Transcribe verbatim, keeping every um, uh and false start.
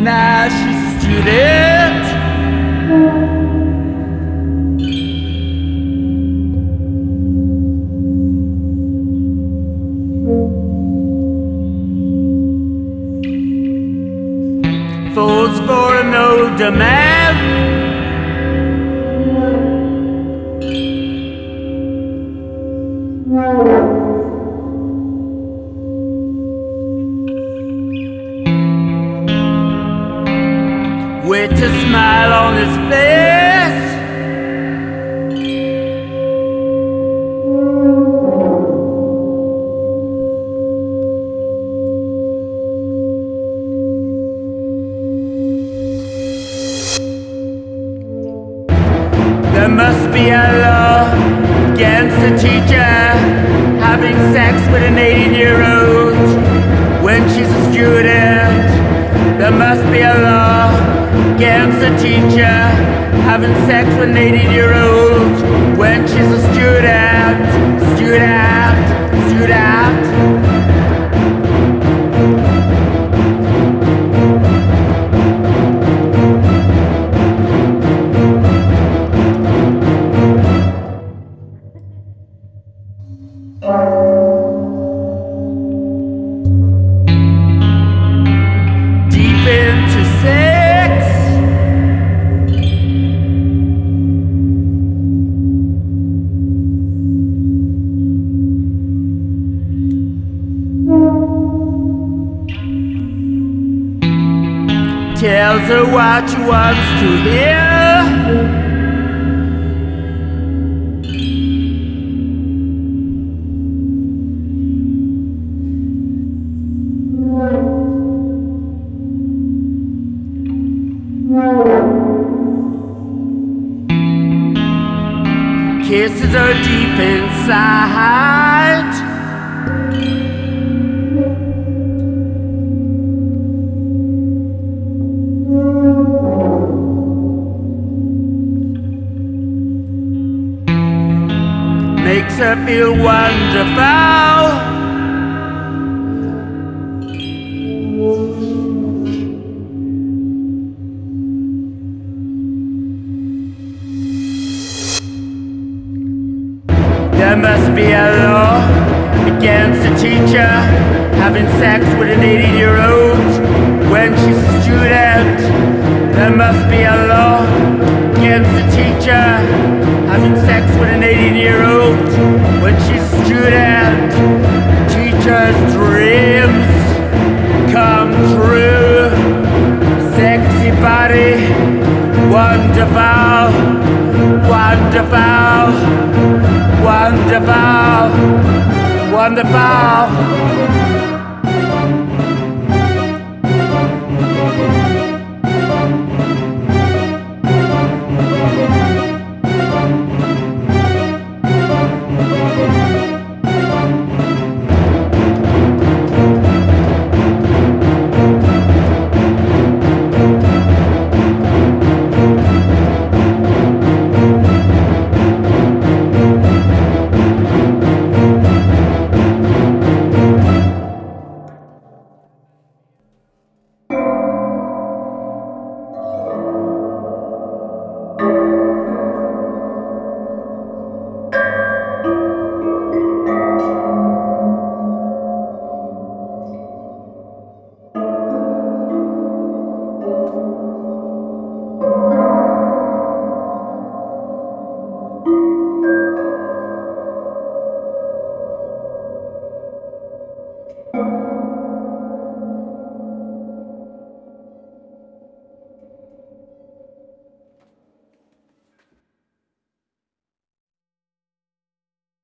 Now she's a student. Falls for an older man. With a smile on his face. There must be a law against a teacher having sex with an eighteen-year-old when she's a student. There must be a law against a teacher having sex with an eighteen-year-old when she's a student. Student, student. Deep into sex. Tells her what she wants to hear. Kisses her deep inside. Makes her feel wonderful. There must be a law against a teacher having sex with an eighteen-year-old when she's a student. There must be a law against a teacher having sex with an eighteen-year-old when she's a student. Teacher's dreams come true. Sexy body, wonderful, wonderful. Wonderful, wonderful.